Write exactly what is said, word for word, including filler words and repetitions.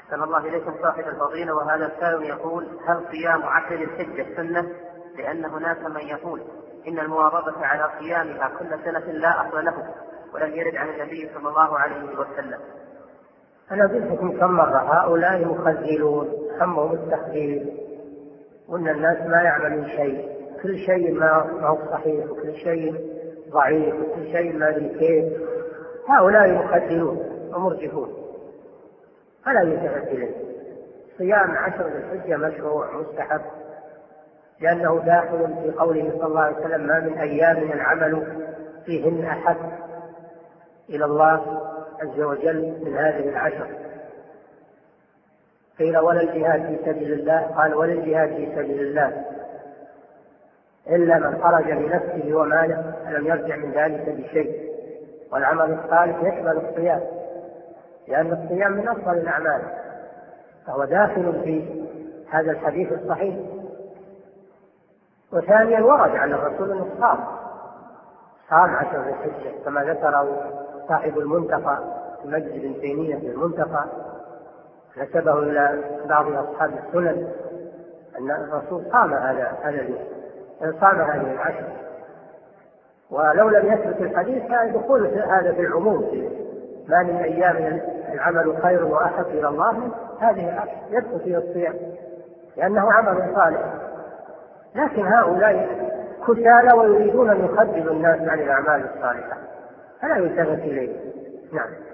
أحسن الله إليكم صاحب الفضيلة. وهذا السائل يقول: هل صيام عشر الحجة سنة؟ لأن هناك من يقول إن المواظبة على صيامها كل سنة لا أصل له، ولم يرد عن النبي صلى الله عليه وسلم. أنا قلت لكم كم مرة هؤلاء مخذلون همهم التخذيل، وأن الناس ما يعملون شيء، كل شيء ما هو صحيح، وكل شيء ضعيف، وكل شيء ما له كيف. هؤلاء مخذلون ومرجفون فلا يلتفت إليه. صيام عشر ذي الحجة مشروع مستحب، لأنه داخل في قوله صلى الله عليه وسلم: ما من أيام العمل فيهن أحب إلى الله عز وجل من هذه العشر. قيل: ولا الجهاد في سبيل الله؟ قال: ولا الجهاد في سبيل الله إلا من خرج بنفسه وماله فلم يرجع من ذلك بشيء. والعمل الصالح يشمل الصيام، لأن الصيام من أفضل الأعمال، فهو داخل في هذا الحديث الصحيح. وثانيا ورد عن الرسول أنه صام صام عشر ذي الحجة، كما ذكره صاحب المنتقى المجد بن تيمية في المنتقى، نسبه إلى بعض أصحاب السنن أن الرسول صام هذا هذا صام هذه العشر. ولو لم يثبت الحديث كان يدخل هذا في العموم: ما من أيام العمل خير وأحب إلى الله من هذه العشر، يدخل فيه الصيام لأنه عمل صالح. لكن هؤلاء كسالى ويريدون أن يخذلوا الناس عن الأعمال الصالحة، فلا يلتفت إليه. نعم.